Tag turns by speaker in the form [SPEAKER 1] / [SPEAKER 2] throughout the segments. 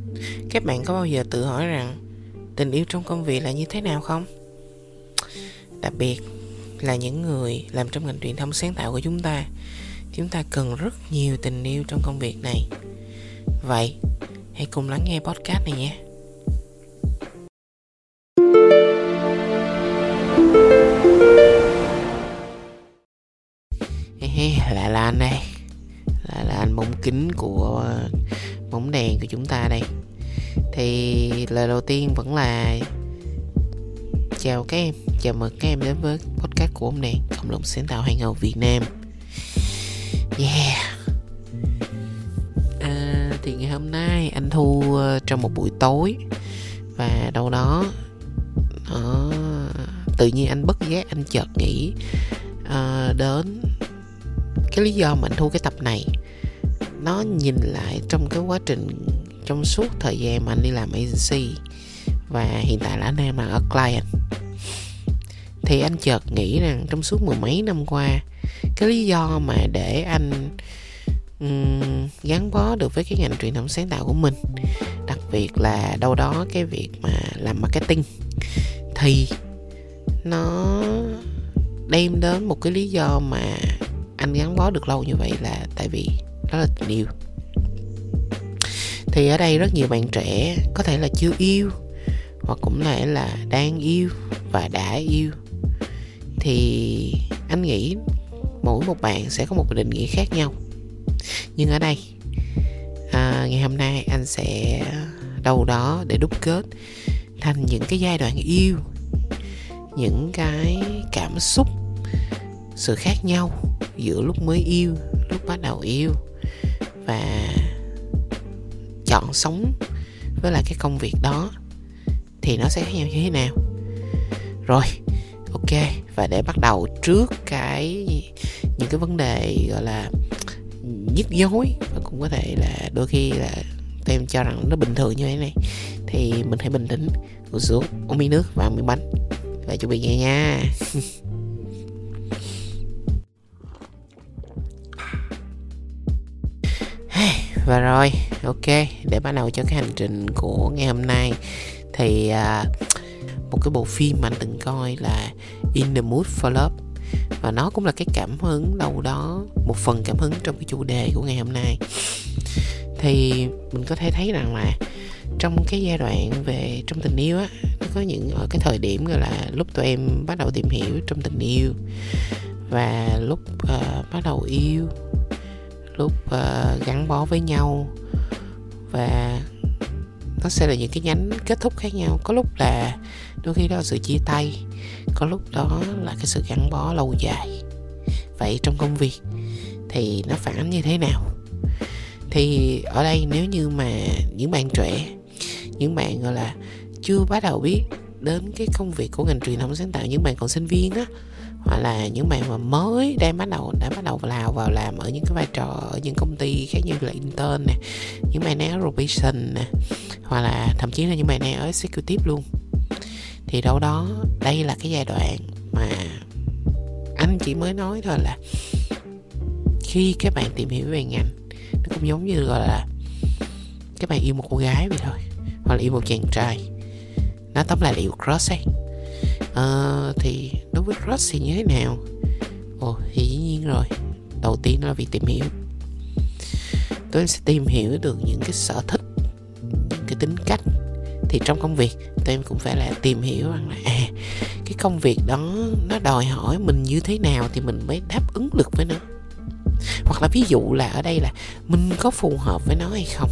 [SPEAKER 1] Các bạn có bao giờ tự hỏi rằng tình yêu trong công việc là như thế nào không? Đặc biệt là những người làm trong ngành truyền thông sáng tạo của chúng ta cần rất nhiều tình yêu trong công việc này. Vậy, hãy cùng lắng nghe podcast này nhé. Lại là anh đây. Lại là anh bóng kính của bóng đèn của chúng ta đây. Thì lời đầu tiên vẫn là chào mừng các em đến với podcast của bóng đèn, cộng đồng sáng tạo hàng ngầu Việt Nam. Thì ngày hôm nay anh thu trong một buổi tối, và đâu đó tự nhiên anh bất giác anh chợt nghĩ đến cái lý do mà anh thu cái tập này. Nó nhìn lại trong cái quá trình, trong suốt thời gian mà anh đi làm agency và hiện tại là anh đang là ở client, thì anh chợt nghĩ rằng trong suốt mười mấy năm qua, cái lý do mà để anh gắn bó được với cái ngành truyền thông sáng tạo của mình, đặc biệt là đâu đó cái việc mà làm marketing, thì nó đem đến một cái lý do mà anh gắn bó được lâu như vậy, là tại vì đó là tình yêu. Thì ở đây rất nhiều bạn trẻ có thể là chưa yêu, hoặc cũng là đang yêu và đã yêu. Thì anh nghĩ mỗi một bạn sẽ có một định nghĩa khác nhau. Nhưng ở đây ngày hôm nay anh sẽ đâu đó để đúc kết thành những cái giai đoạn yêu, những cái cảm xúc, sự khác nhau giữa lúc mới yêu, lúc bắt đầu yêu, và chọn sống với lại cái công việc đó thì nó sẽ khác nhau như thế nào. Rồi, ok, và để bắt đầu trước những cái vấn đề gọi là nhức nhối, và cũng có thể là đôi khi là tụi em cho rằng nó bình thường như thế này, thì mình hãy bình tĩnh, ngồi xuống, uống miếng nước và miếng bánh và chuẩn bị nghe nha. Và rồi, ok, để bắt đầu cho cái hành trình của ngày hôm nay, thì một cái bộ phim mà anh từng coi là In the Mood for Love, và nó cũng là cái cảm hứng đâu đó, một phần cảm hứng trong cái chủ đề của ngày hôm nay. Thì mình có thể thấy rằng là trong cái giai đoạn về trong tình yêu á, nó có những ở cái thời điểm gọi là lúc tụi em bắt đầu tìm hiểu trong tình yêu, và lúc bắt đầu yêu, lúc gắn bó với nhau, và nó sẽ là những cái nhánh kết thúc khác nhau. Có lúc là đôi khi đó là sự chia tay, có lúc đó là cái sự gắn bó lâu dài. Vậy trong công việc thì nó phản ánh như thế nào? Thì ở đây nếu như mà những bạn trẻ, những bạn gọi là chưa bắt đầu biết đến cái công việc của ngành truyền thông sáng tạo, những bạn còn sinh viên á, hoặc là những bạn mà mới đã bắt đầu vào làm ở những cái vai trò ở những công ty khác như là intern nè, những bạn đang ở probation nè, hoặc là thậm chí là những bạn đang ở executive luôn, thì đâu đó đây là cái giai đoạn mà anh chỉ mới nói thôi, là khi các bạn tìm hiểu về ngành, nó cũng giống như gọi là các bạn yêu một cô gái vậy thôi, hoặc là yêu một chàng trai. Nó tóm lại là yêu crush ấy. Thì đối với crush thì như thế nào? Thì dĩ nhiên rồi, đầu tiên đó là việc tìm hiểu. Tụi em sẽ tìm hiểu được những cái sở thích, những cái tính cách. Thì trong công việc tụi em cũng phải là tìm hiểu rằng là cái công việc đó nó đòi hỏi mình như thế nào thì mình mới đáp ứng được với nó. Hoặc là ví dụ là ở đây là mình có phù hợp với nó hay không.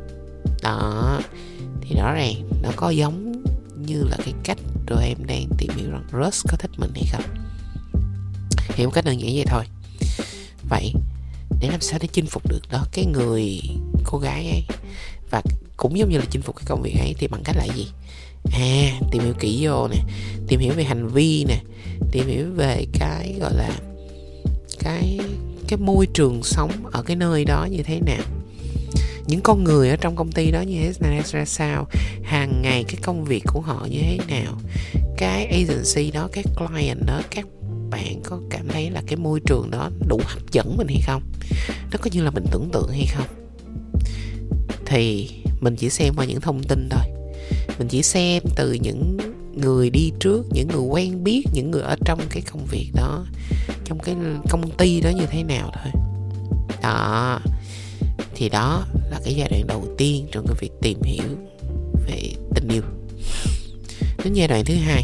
[SPEAKER 1] Đó, thì rõ ràng nó có giống như là cái cách rồi em đang tìm hiểu rằng crush có thích mình hay không. Hiểu một cách đơn giản vậy thôi. Vậy để làm sao để chinh phục được đó cái người cô gái ấy, và cũng giống như là chinh phục cái công việc ấy, thì bằng cách là gì? Tìm hiểu kỹ vô nè, tìm hiểu về hành vi nè, tìm hiểu về cái gọi là cái môi trường sống ở cái nơi đó như thế nào, những con người ở trong công ty đó như thế ra sao, hàng ngày cái công việc của họ như thế nào, cái agency đó, cái client đó, các bạn có cảm thấy là cái môi trường đó đủ hấp dẫn mình hay không, nó có như là mình tưởng tượng hay không. Thì mình chỉ xem qua những thông tin thôi. Mình chỉ xem từ những người đi trước, những người quen biết, những người ở trong cái công việc đó, trong cái công ty đó như thế nào thôi. Đó. Thì đó là cái giai đoạn đầu tiên trong cái việc tìm hiểu về tình yêu. Đến giai đoạn thứ hai,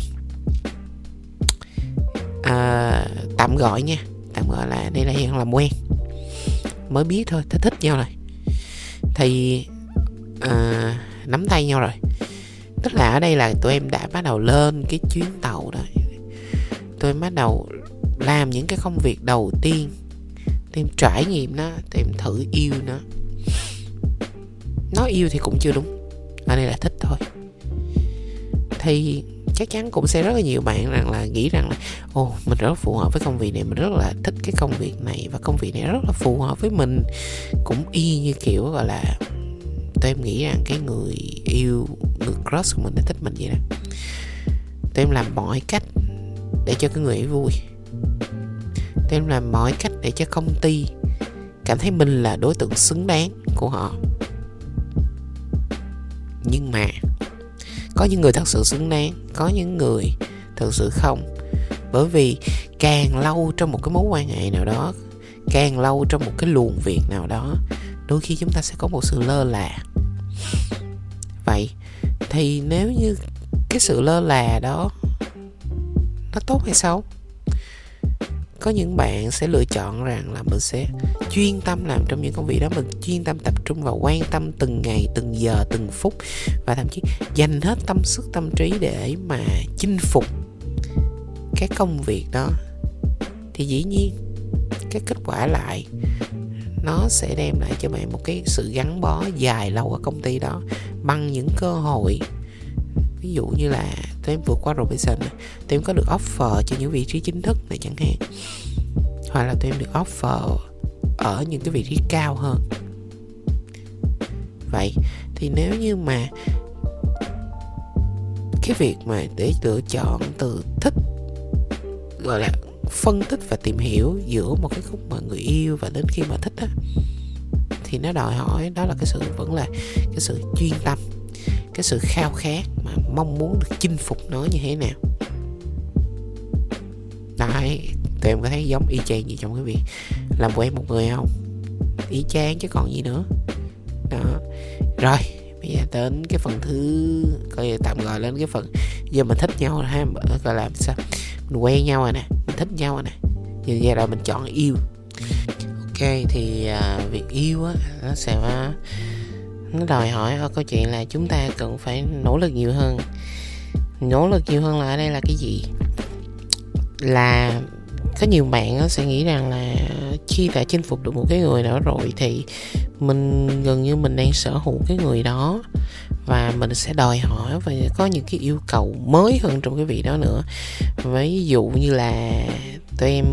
[SPEAKER 1] tạm gọi là đây là hiện làm quen, mới biết thôi, thích nhau rồi thì nắm tay nhau rồi. Tức là ở đây là tụi em đã bắt đầu lên cái chuyến tàu rồi, tụi em bắt đầu làm những cái công việc đầu tiên, tụi em trải nghiệm nó, tụi em thử yêu nó. Nói yêu thì cũng chưa đúng, ở đây là thích thôi. Thì chắc chắn cũng sẽ rất là nhiều bạn nghĩ rằng là mình rất phù hợp với công việc này, mình rất là thích cái công việc này, và công việc này rất là phù hợp với mình. Cũng y như kiểu gọi là tụi em nghĩ rằng cái người yêu, người crush của mình đã thích mình vậy đó. Tụi em làm mọi cách để cho cái người ấy vui, tụi em làm mọi cách để cho công ty cảm thấy mình là đối tượng xứng đáng của họ. Nhưng mà có những người thật sự xứng đáng, có những người thật sự không. Bởi vì càng lâu trong một cái mối quan hệ nào đó, càng lâu trong một cái luồng việc nào đó, đôi khi chúng ta sẽ có một sự lơ là. Vậy thì nếu như cái sự lơ là đó nó tốt hay xấu? Có những bạn sẽ lựa chọn rằng là mình sẽ chuyên tâm làm trong những công việc đó, mình chuyên tâm tập trung vào quan tâm từng ngày, từng giờ, từng phút, và thậm chí dành hết tâm sức, tâm trí để mà chinh phục cái công việc đó. Thì dĩ nhiên cái kết quả lại nó sẽ đem lại cho bạn một cái sự gắn bó dài lâu ở công ty đó, bằng những cơ hội. Ví dụ như là tụi em vượt qua probation, tụi em có được offer cho những vị trí chính thức này chẳng hạn, hoặc là tụi em được offer ở những cái vị trí cao hơn. Vậy thì nếu như mà cái việc mà để lựa chọn từ thích, gọi là phân tích và tìm hiểu giữa một cái khúc mà người yêu và đến khi mà thích á, thì nó đòi hỏi đó là cái sự, vẫn là cái sự chuyên tâm, cái sự khao khát mà mong muốn được chinh phục nó như thế nào. Đấy, tụi em có thấy giống y chang gì trong cái việc làm quen một người không? Y chang chứ còn gì nữa. Đó. Rồi, bây giờ đến cái phần thứ, coi tạm gọi lên cái phần giờ mình thích nhau rồi ha, gọi là sao? Mình quen nhau rồi nè, mình thích nhau rồi nè. Giờ giai đoạn mình chọn yêu. Ok, thì việc yêu á, nó đòi hỏi ở câu chuyện là chúng ta cần phải nỗ lực nhiều hơn. Nỗ lực nhiều hơn là ở đây là cái gì? Là có nhiều bạn sẽ nghĩ rằng là khi đã chinh phục được một cái người đó rồi thì mình gần như mình đang sở hữu cái người đó, và mình sẽ đòi hỏi và có những cái yêu cầu mới hơn trong cái việc đó nữa. Ví dụ như là tụi em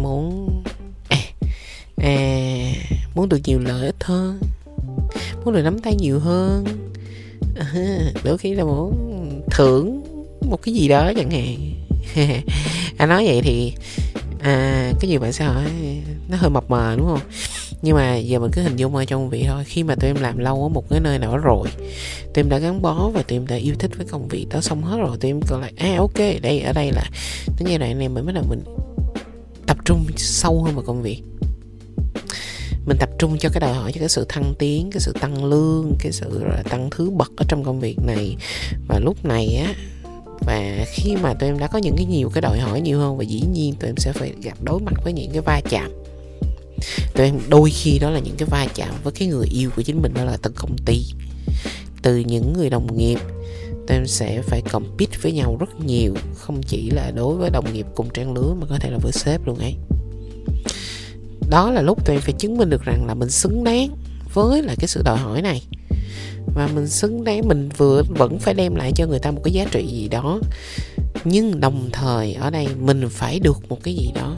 [SPEAKER 1] muốn được nhiều lợi ích hơn, muốn được nắm tay nhiều hơn, đôi khi là muốn thưởng một cái gì đó chẳng hạn. Anh nói vậy thì có nhiều bạn sẽ hỏi nó hơi mập mờ đúng không? Nhưng mà giờ mình cứ hình dung ở trong vị thôi. Khi mà tụi em làm lâu ở một cái nơi nào đó rồi, tụi em đã gắn bó và tụi em đã yêu thích với công việc đó xong hết rồi, tụi em còn lại ok, ở đây là cái giai đoạn này mình bắt đầu mình tập trung sâu hơn vào công việc. Mình tập trung cho cái đòi hỏi, cho cái sự thăng tiến, cái sự tăng lương, cái sự tăng thứ bậc ở trong công việc này. Và lúc này á, và khi mà tụi em đã có những cái nhiều cái đòi hỏi nhiều hơn, và dĩ nhiên tụi em sẽ phải đối mặt với những cái va chạm. Tụi em đôi khi đó là những cái va chạm với cái người yêu của chính mình, đó là từ công ty, từ những người đồng nghiệp. Tụi em sẽ phải compete với nhau rất nhiều, không chỉ là đối với đồng nghiệp cùng trang lứa mà có thể là với sếp luôn ấy. Đó là lúc tụi em phải chứng minh được rằng là mình xứng đáng với lại cái sự đòi hỏi này, và mình xứng đáng, mình vẫn phải đem lại cho người ta một cái giá trị gì đó, nhưng đồng thời ở đây mình phải được một cái gì đó.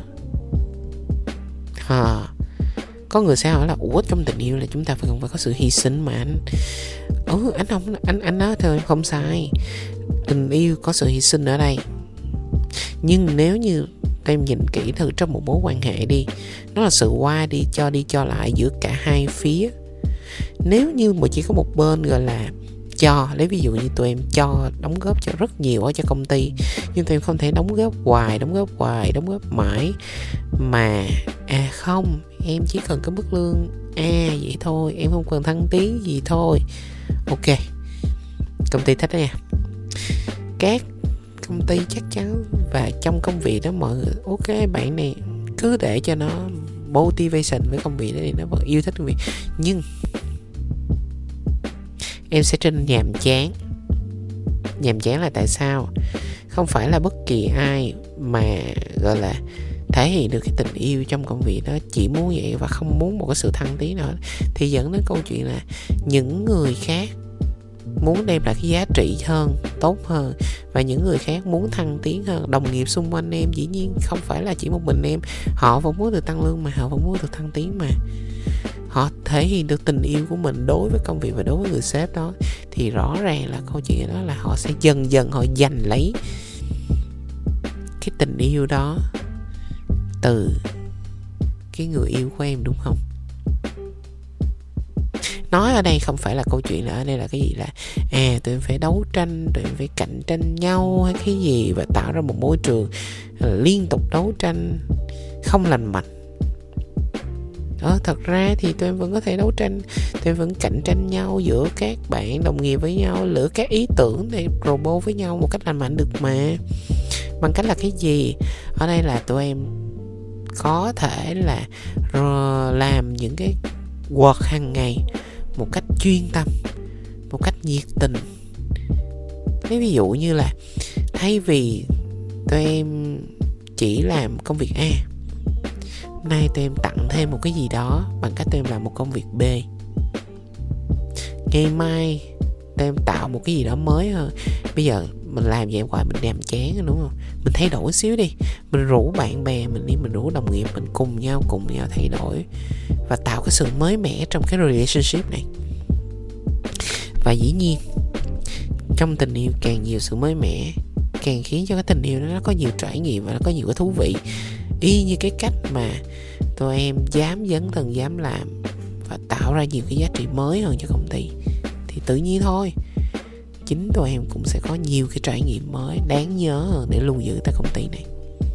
[SPEAKER 1] Có người sẽ hỏi là trong tình yêu là chúng ta phải có sự hy sinh mà anh. Anh nói thôi, không sai. Tình yêu có sự hy sinh ở đây, nhưng nếu như em nhìn kỹ thử trong một mối quan hệ đi, nó là sự đi cho lại giữa cả hai phía. Nếu như mà chỉ có một bên gọi là cho, lấy ví dụ như tụi em cho đóng góp cho rất nhiều ở cho công ty, nhưng tụi em không thể đóng góp hoài, đóng góp mãi, mà không, em chỉ cần cái mức lương vậy thôi, em không cần thăng tiến gì thôi. Ok, công ty thích đó nha. Các công ty chắc chắn, và trong công việc đó mọi người ok, bạn này cứ để cho nó motivation với công việc đó thì nó vẫn yêu thích công việc. Nhưng em sẽ trở nên nhàm chán. Nhàm chán là tại sao? Không phải là bất kỳ ai mà gọi là thể hiện được cái tình yêu trong công việc đó chỉ muốn vậy và không muốn một cái sự thăng tiến nữa, thì dẫn đến câu chuyện là những người khác muốn đem lại cái giá trị hơn, tốt hơn, và những người khác muốn thăng tiến hơn. Đồng nghiệp xung quanh em dĩ nhiên không phải là chỉ một mình em, họ vẫn muốn được tăng lương mà, họ vẫn muốn được thăng tiến mà, họ thể hiện được tình yêu của mình đối với công việc và đối với người sếp đó, thì rõ ràng là câu chuyện đó là họ sẽ dần dần họ giành lấy cái tình yêu đó từ cái người yêu của em, đúng không? Nói ở đây không phải là câu chuyện là ở đây là cái gì là tụi em phải đấu tranh, tụi em phải cạnh tranh nhau hay cái gì, và tạo ra một môi trường liên tục đấu tranh không lành mạnh. Thật ra thì tụi em vẫn có thể đấu tranh, tụi em vẫn cạnh tranh nhau giữa các bạn đồng nghiệp với nhau, lựa các ý tưởng để promote với nhau một cách lành mạnh được mà. Bằng cách là cái gì? Ở đây là tụi em có thể là làm những cái work hàng ngày một cách chuyên tâm, một cách nhiệt tình. Lấy ví dụ như là thay vì tụi em chỉ làm công việc A, nay tụi em tặng thêm một cái gì đó bằng cách tụi em làm một công việc B. Ngày mai tụi em tạo một cái gì đó mới hơn. Bây giờ mình làm vậy hoài mình nhàm chán, đúng không? Mình thay đổi xíu đi, mình rủ bạn bè mình đi, mình rủ đồng nghiệp mình cùng nhau thay đổi và tạo cái sự mới mẻ trong cái relationship này. Và dĩ nhiên trong tình yêu càng nhiều sự mới mẻ, càng khiến cho cái tình yêu đó nó có nhiều trải nghiệm và nó có nhiều cái thú vị. Y như cái cách mà tụi em dám dấn thân, dám làm và tạo ra nhiều cái giá trị mới hơn cho công ty, thì tự nhiên thôi, chính tụi em cũng sẽ có nhiều cái trải nghiệm mới đáng nhớ hơn để lưu giữ tại công ty này.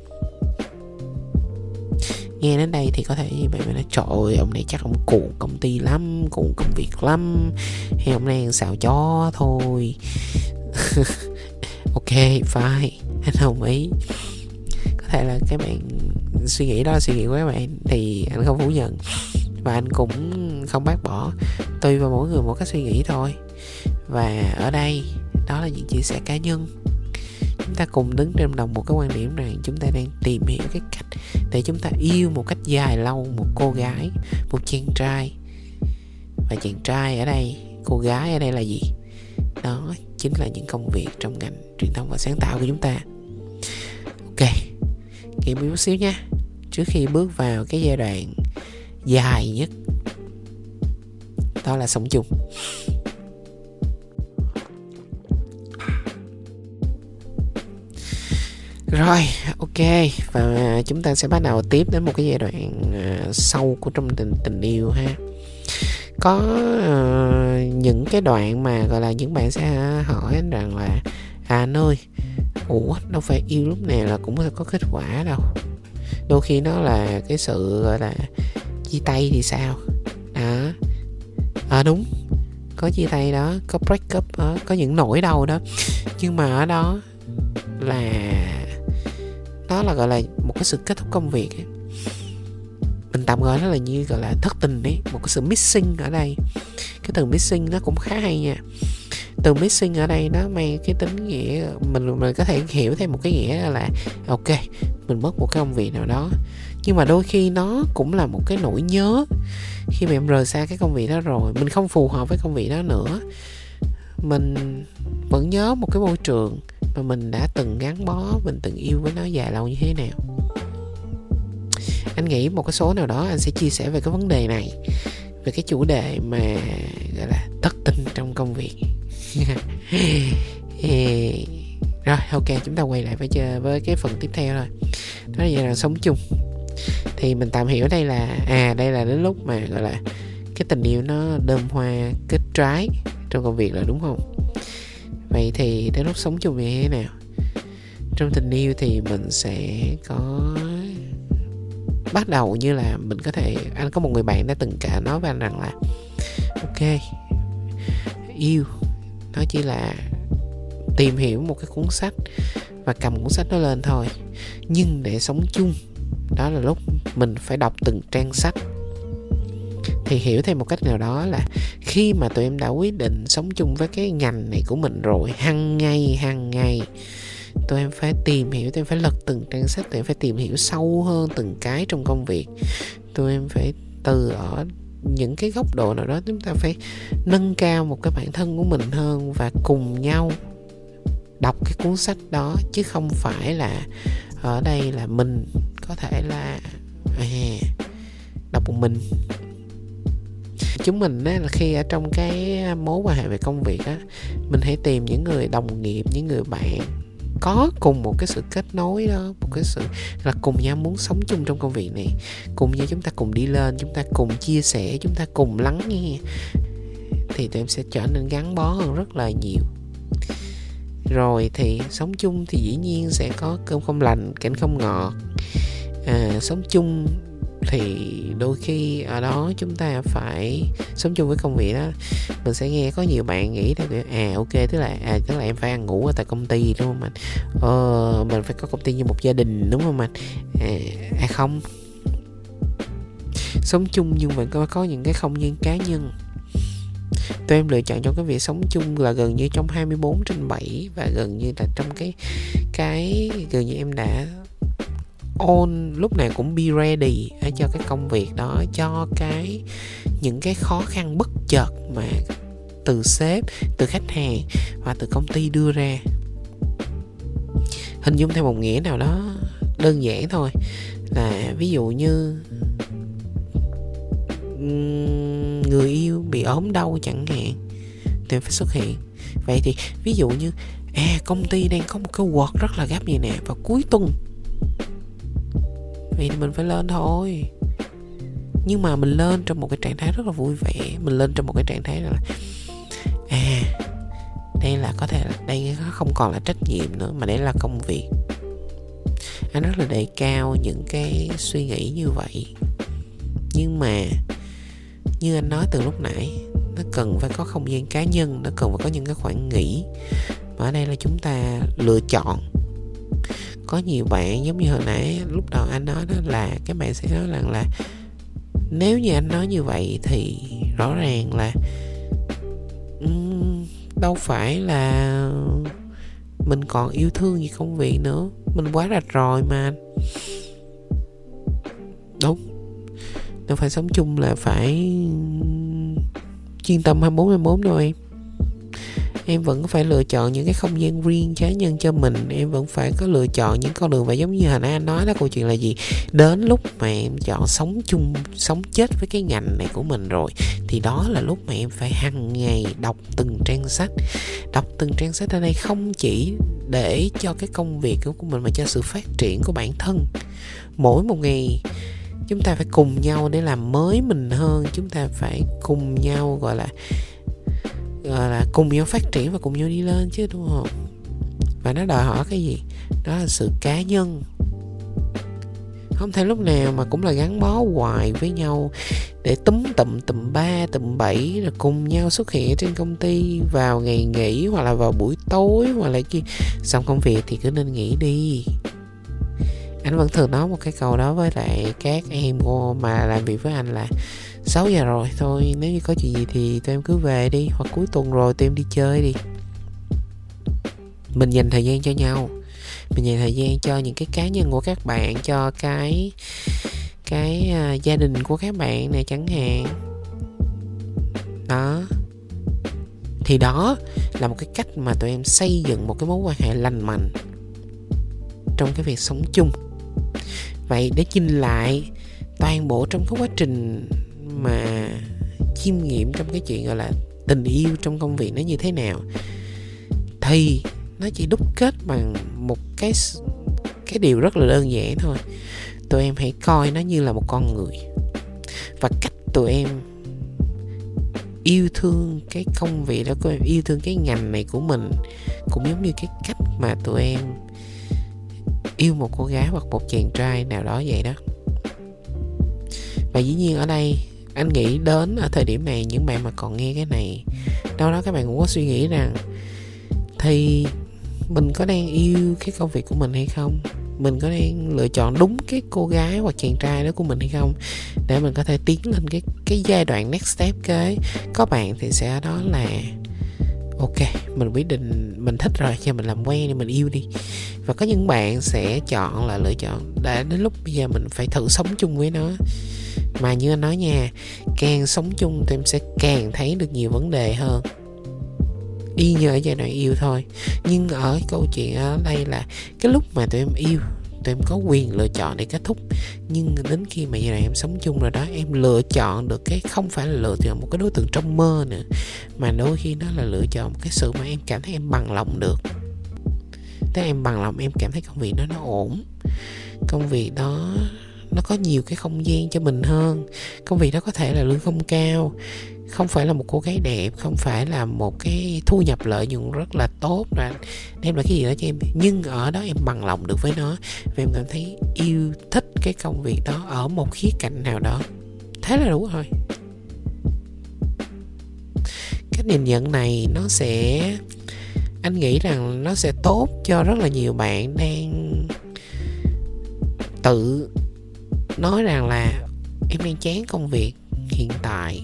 [SPEAKER 1] Nghe đến đây thì có thể bạn nói trời ơi, ông này chắc ông cuồng công ty lắm, cuồng công việc lắm, hay ông này xạo chó thôi. Ok, fine, anh đồng ý. Có thể là các bạn suy nghĩ đó là suy nghĩ của các bạn, thì anh không phủ nhận và anh cũng không bác bỏ, tùy vào mỗi người một cách suy nghĩ thôi. Và ở đây đó là những chia sẻ cá nhân. Chúng ta cùng đứng trên đồng một cái quan điểm rằng chúng ta đang tìm hiểu cái cách để chúng ta yêu một cách dài lâu một cô gái, một chàng trai. Và chàng trai ở đây, cô gái ở đây là gì? Đó chính là những công việc trong ngành truyền thông và sáng tạo của chúng ta. Ok, nghỉ một xíu nha, trước khi bước vào cái giai đoạn dài nhất, đó là sống chung. Rồi, ok, và chúng ta sẽ bắt đầu tiếp đến một cái giai đoạn sâu của trong tình yêu ha. Có những cái đoạn mà gọi là những bạn sẽ hỏi anh rằng là anh ơi, đâu phải yêu lúc nào là cũng có kết quả đâu. Đôi khi nó là cái sự gọi là chia tay thì sao? Đó. Đúng, có chia tay đó, có break up đó, có những nỗi đau đó. Nhưng mà ở đó là nó là gọi là một cái sự kết thúc công việc ấy. Mình tạm gọi nó là như gọi là thất tình đấy, một cái sự missing ở đây. Cái từ missing nó cũng khá hay nha. Từ missing ở đây nó mang cái tính nghĩa, mình có thể hiểu thêm một cái nghĩa là ok, mình mất một cái công việc nào đó, nhưng mà đôi khi nó cũng là một cái nỗi nhớ. Khi mà em rời xa cái công việc đó rồi, mình không phù hợp với công việc đó nữa, mình vẫn nhớ một cái môi trường mà mình đã từng gắn bó, mình từng yêu với nó dài lâu như thế nào. Anh nghĩ một cái số nào đó anh sẽ chia sẻ về cái vấn đề này, về cái chủ đề mà gọi là thất tình trong công việc. Rồi, ok, chúng ta quay lại với cái phần tiếp theo thôi. Đó là giai đoạn sống chung. Thì mình tạm hiểu đây là đây là đến lúc mà gọi là cái tình yêu nó đơm hoa kết trái trong công việc rồi, đúng không? Vậy thì đến lúc sống chung như thế nào? Trong tình yêu thì mình sẽ có bắt đầu như là mình có thể, anh có một người bạn đã từng nói với anh rằng là ok, yêu nó chỉ là tìm hiểu một cái cuốn sách và cầm cuốn sách đó lên thôi, nhưng để sống chung đó là lúc mình phải đọc từng trang sách. Thì hiểu thêm một cách nào đó là khi mà tụi em đã quyết định sống chung với cái ngành này của mình rồi, hàng ngày tụi em phải tìm hiểu, tụi em phải lật từng trang sách, tụi em phải tìm hiểu sâu hơn từng cái trong công việc. Tụi em phải từ ở những cái góc độ nào đó chúng ta phải nâng cao một cái bản thân của mình hơn và cùng nhau đọc cái cuốn sách đó, chứ không phải là ở đây là mình có thể là đọc một mình. Chúng mình á, là khi ở trong cái mối quan hệ về công việc á, mình hãy tìm những người đồng nghiệp, những người bạn có cùng một cái sự kết nối đó, một cái sự là cùng nhau muốn sống chung trong công việc này, cùng nhau chúng ta cùng đi lên, chúng ta cùng chia sẻ, chúng ta cùng lắng nghe, thì tụi em sẽ trở nên gắn bó hơn rất là nhiều. Rồi thì sống chung thì dĩ nhiên sẽ có cơm không lành cảnh không ngọt. Sống chung thì đôi khi ở đó chúng ta phải sống chung với công việc đó. Mình sẽ nghe có nhiều bạn nghĩ theo kiểu ok, tức là em phải ăn ngủ ở tại công ty đúng không anh? Mình phải có công ty như một gia đình đúng không anh? Không, sống chung nhưng mà có những cái không gian cá nhân. Tụi em lựa chọn trong cái việc sống chung là gần như trong 24/7 và gần như là trong cái gần như em đã lúc nào cũng be ready cho cái công việc đó, cho những cái khó khăn bất chợt mà từ sếp, từ khách hàng và từ công ty đưa ra. Hình dung theo một nghĩa nào đó đơn giản thôi, là ví dụ như người yêu bị ốm đau chẳng hạn thì phải xuất hiện. Vậy thì ví dụ như công ty đang có một cái work rất là gấp như nè vào cuối tuần, vậy thì mình phải lên thôi. Nhưng mà mình lên trong một cái trạng thái rất là vui vẻ, mình lên trong một cái trạng thái là đây là có thể đây không còn là trách nhiệm nữa mà đây là công việc. Anh rất là đề cao những cái suy nghĩ như vậy. Nhưng mà như anh nói từ lúc nãy, nó cần phải có không gian cá nhân, nó cần phải có những cái khoảng nghỉ. Mà ở đây là chúng ta lựa chọn. Có nhiều bạn giống như hồi nãy lúc đầu anh nói đó, là các bạn sẽ nói rằng là nếu như anh nói như vậy thì rõ ràng là đâu phải là mình còn yêu thương gì công việc nữa, mình quá rạch ròi mà anh. Đúng, đâu phải sống chung là phải chuyên tâm 24/24 đâu em. Em vẫn phải lựa chọn những cái không gian riêng cá nhân cho mình. Em vẫn phải có lựa chọn những con đường. Và giống như hồi nãy anh nói đó, câu chuyện là gì? Đến lúc mà em chọn sống chung, sống chết với cái ngành này của mình rồi, thì đó là lúc mà em phải hàng ngày đọc từng trang sách. Đọc từng trang sách ở đây không chỉ để cho cái công việc của mình, mà cho sự phát triển của bản thân. Mỗi một ngày chúng ta phải cùng nhau để làm mới mình hơn. Chúng ta phải cùng nhau gọi là cùng nhau phát triển và cùng nhau đi lên chứ, đúng không? Và nó đòi hỏi cái gì? Đó là sự cá nhân. Không thể lúc nào mà cũng là gắn bó hoài với nhau để túm tụm 3 tụm 7 rồi cùng nhau xuất hiện trên công ty vào ngày nghỉ hoặc là vào buổi tối hoặc là chi. Xong công việc thì cứ nên nghỉ đi. Anh vẫn thường nói một cái câu đó với lại các em mà làm việc với anh là 6 giờ rồi thôi, nếu như có chuyện gì thì tụi em cứ về đi, hoặc cuối tuần rồi tụi em đi chơi đi. Mình dành thời gian cho nhau, mình dành thời gian cho những cái cá nhân của các bạn, cho cái gia đình của các bạn này chẳng hạn. Đó, thì đó là một cái cách mà tụi em xây dựng một cái mối quan hệ lành mạnh trong cái việc sống chung. Vậy để nhìn lại toàn bộ trong cái quá trình mà chiêm nghiệm trong cái chuyện gọi là tình yêu trong công việc nó như thế nào, thì nó chỉ đúc kết bằng một cái điều rất là đơn giản thôi. Tụi em hãy coi nó như là một con người, và cách tụi em yêu thương cái công việc đó, cô em yêu thương cái ngành này của mình, cũng giống như cái cách mà tụi em yêu một cô gái hoặc một chàng trai nào đó vậy đó. Và dĩ nhiên ở đây anh nghĩ đến ở thời điểm này, những bạn mà còn nghe cái này, đâu đó các bạn cũng có suy nghĩ rằng thì mình có đang yêu cái công việc của mình hay không, mình có đang lựa chọn đúng cái cô gái hoặc chàng trai đó của mình hay không, để mình có thể tiến lên cái giai đoạn next step kế. Có bạn thì sẽ ở đó là ok, mình quyết định mình thích rồi, cho mình làm quen đi, mình yêu đi. Và có những bạn sẽ chọn là lựa chọn đã đến lúc bây giờ mình phải thử sống chung với nó. Mà như anh nói nha, càng sống chung thì em sẽ càng thấy được nhiều vấn đề hơn, y như ở giai đoạn yêu thôi. Nhưng ở câu chuyện ở đây là cái lúc mà tụi em yêu, tụi em có quyền lựa chọn để kết thúc. Nhưng đến khi mà giai đoạn em sống chung rồi đó, em lựa chọn được cái không phải là lựa chọn một cái đối tượng trong mơ nữa, mà đôi khi nó là lựa chọn một cái sự mà em cảm thấy em bằng lòng được. Thế em bằng lòng, em cảm thấy công việc đó nó ổn, công việc đó nó có nhiều cái không gian cho mình hơn, công việc đó có thể là lương không cao, không phải là một cô gái đẹp, không phải là một cái thu nhập lợi nhuận rất là tốt rồi đem lại cái gì đó cho em, nhưng ở đó em bằng lòng được với nó và em cảm thấy yêu thích cái công việc đó ở một khía cạnh nào đó, thế là đủ rồi. Cái nhìn nhận này nó sẽ, anh nghĩ rằng nó sẽ tốt cho rất là nhiều bạn đang tự nói rằng là em đang chán công việc hiện tại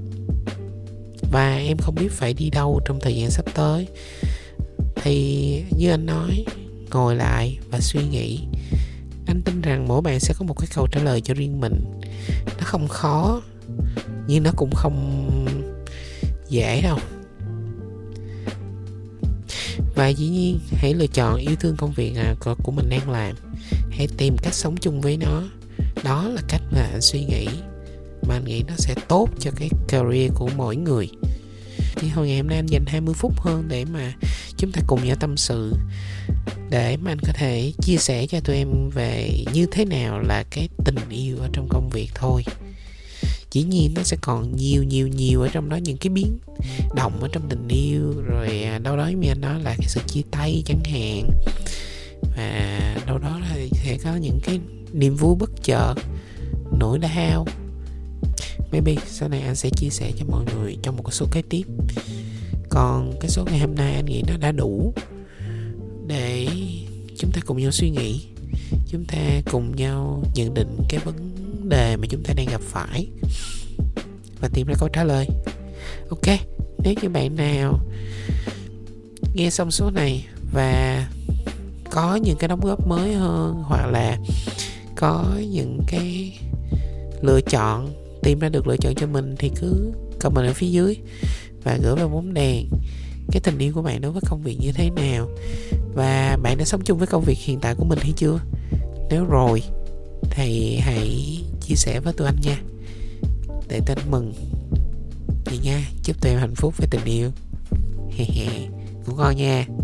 [SPEAKER 1] và em không biết phải đi đâu trong thời gian sắp tới. Thì như anh nói, ngồi lại và suy nghĩ. Anh tin rằng mỗi bạn sẽ có một cái câu trả lời cho riêng mình. Nó không khó, nhưng nó cũng không dễ đâu. Và dĩ nhiên hãy lựa chọn yêu thương công việc của mình đang làm. Hãy tìm cách sống chung với nó. Đó là cách mà anh suy nghĩ, mà anh nghĩ nó sẽ tốt cho cái career của mỗi người. Thì hồi ngày hôm nay anh dành 20 phút hơn để mà chúng ta cùng nhau tâm sự, để mà anh có thể chia sẻ cho tụi em về như thế nào là cái tình yêu ở trong công việc thôi. Dĩ nhiên nó sẽ còn nhiều ở trong đó, những cái biến động ở trong tình yêu, rồi đâu đó như anh nói là cái sự chia tay chẳng hạn, và đâu đó là sẽ có những cái niềm vui bất chợt, nỗi đau. Maybe sau này anh sẽ chia sẻ cho mọi người trong một cái số kế tiếp. Còn cái số ngày hôm nay anh nghĩ nó đã đủ để chúng ta cùng nhau suy nghĩ, chúng ta cùng nhau nhận định cái vấn đề mà chúng ta đang gặp phải và tìm ra câu trả lời. Ok, nếu như bạn nào nghe xong số này và có những cái đóng góp mới hơn, hoặc là có những cái lựa chọn, tìm ra được lựa chọn cho mình, thì cứ comment ở phía dưới và gửi vào bóng đèn cái tình yêu của bạn đối với công việc như thế nào, và bạn đã sống chung với công việc hiện tại của mình hay chưa. Nếu rồi thì hãy chia sẻ với tụi anh nha, để tụi anh mừng. Vậy nha, chúc tụi em hạnh phúc với tình yêu. Ngủ ngon nha.